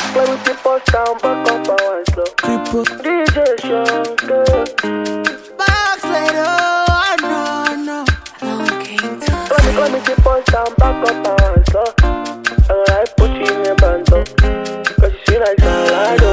Play with the first down, back up and one slow. Cripple. DJ Shankar. Backslader, no. Play with the first down, back up and one slow. Alright, put you in your band up. Cause you feel like Salado.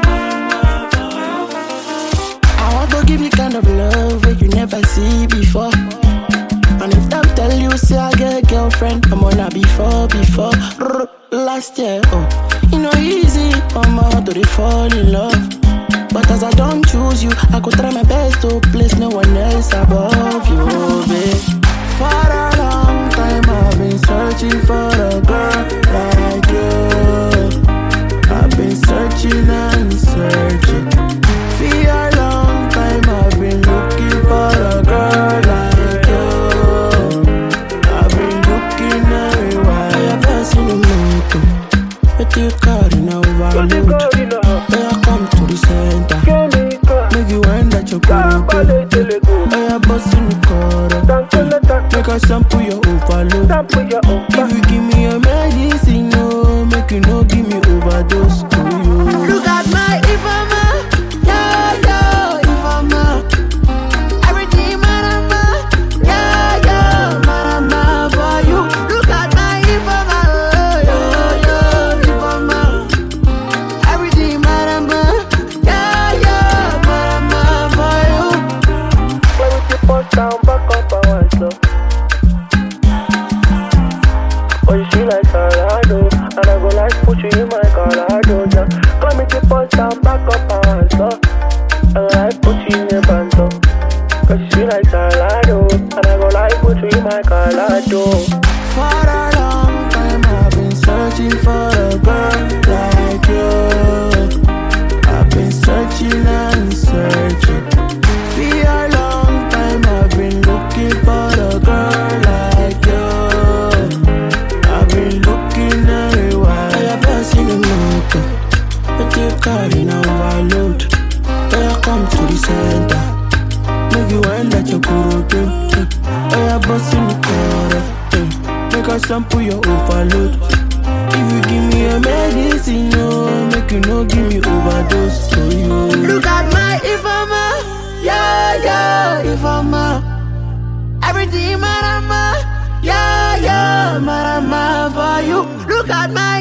I want to give you kind of love that you never see before. And if them tell you, say I get a girlfriend, I'm on a before. Last year, you know easy, mama, to they fall in love. But as I don't choose you, I could try my best to place no one else above you, babe. For a long time I've been searching for a girl like you. I've been searching and searching. For a long time I've been looking for a girl like you. I've been looking everywhere. I have never seen a motor, but you carry now overload. I come to the center, make you wind that your good. I bust in the corner, make I sample your overload. If you give me a medicine, no, make you no give me overdose. Look at my Ifama, yeah, Ifama. Everything marama, yeah, marama for you. Look at my Ifama, yeah, Ifama. Everything marama, yeah, marama for you. Play with the first down, back up and one slow. Oh, you feel like Salado. And I go like put you in my Colorado, yeah. Come with the first down, back up and one slow. Alright, put you in your band up. Cause you feel like Salado. And I go like put you in my Colorado. For a long time I've been searching for a girl like you. I've been searching and searching. For a long time I've been looking for a girl like you. I've been looking everywhere. I have never seen a motor, but you carry now overload. I come to the center, make you wind that your good. I bust in the corner, make I sample your overload. If you give me a medicine, no, make you no give me overdose. So you look at my Ifama, yeah, Ifama. Everything marama, yeah, marama for you. Look at my